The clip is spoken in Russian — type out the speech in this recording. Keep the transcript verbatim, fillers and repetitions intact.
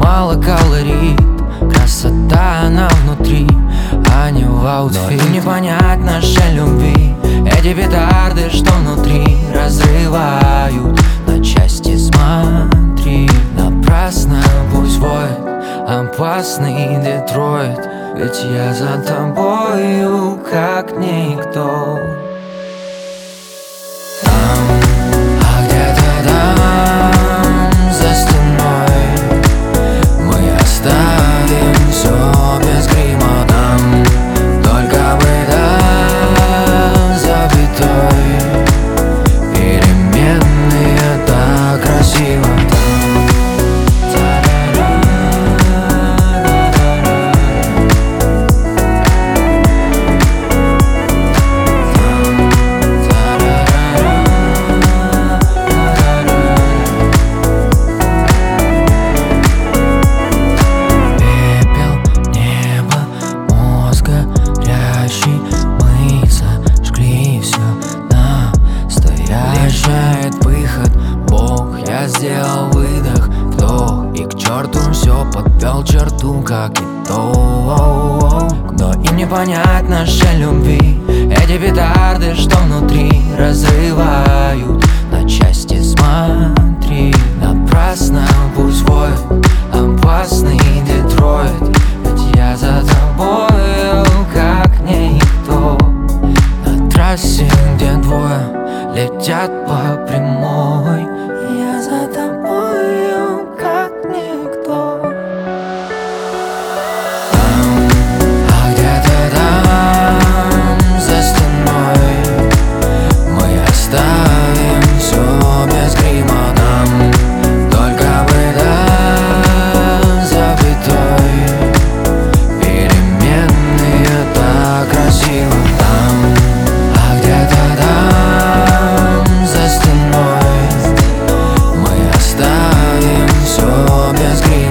мало калорий. Красота она внутри, а не в аутфите. Но не понять нашей любви. Эти петарды, что внутри, разрывают на части. Смотри, напрасно пусть воет опасный Детройт, ведь я за тобою как никто. Выход, Бог, я сделал выдох, вдох, и к черту все подвел черту, как и то. Но им не понять нашей любви. Эти петарды, что внутри, разрывают на части. Смотри, напрасно пусть воет опасный Детройт, ведь я за тобою как никто. На трассе, где двое летят по прямой, я за тобою как никто. Там, а где-то там, за стеной, мы оставим все без грима. Там только бы до запятой, переменные так красиво. Там, а где-то там, за стеной, мы оставим все без грима.